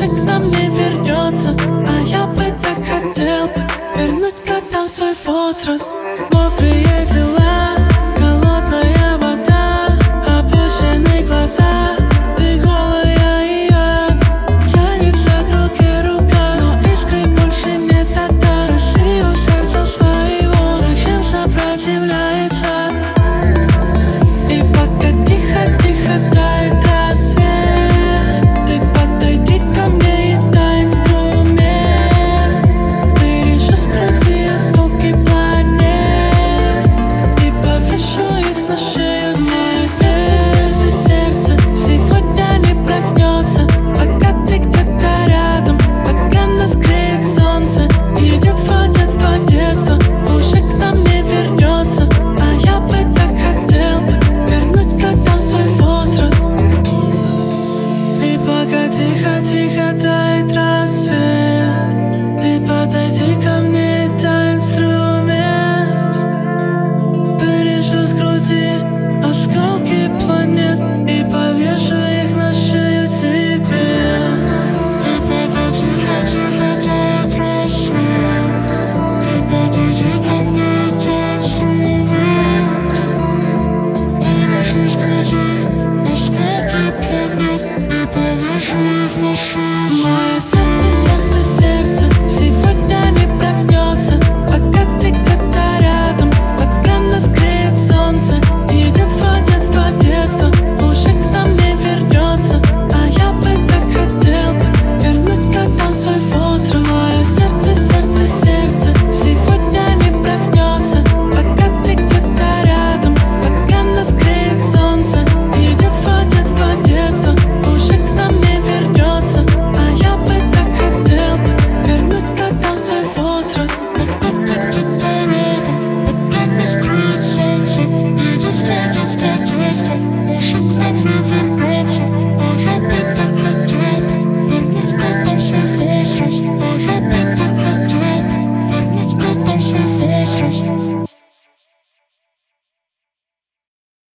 к нам не вернется. А я бы так хотел бы вернуть годам свой возраст. Мокрые тела, холодная вода, опущенные глаза. Ты голая и тянет за руки рука, но искры больше нет. Спроси у сердца своего, зачем сопротивляется. И пока тихо-тихо тает рассвет, ты подойди ко мне и дай инструмент. Вырежу с груди осколки планет и повешу их на шею тебе. Сердце, сердце, сегодня не проснется, пока ты где-то рядом, пока нас греет солнце. И детство, детство, детство уже к нам не вернется. А я бы так хотел бы вернуть годам свой возраст. И пока тихо-тихо тает рассвет, ты подойди ко мне и дай инструмент. Вырежу с груди осколки планет и повешу их на шею тебе. И пока тихо-тихо тает рассвет, ты подойди ко мне и дай инструмент. Вырежу с груди осколки планет и повешу их на шею тебе.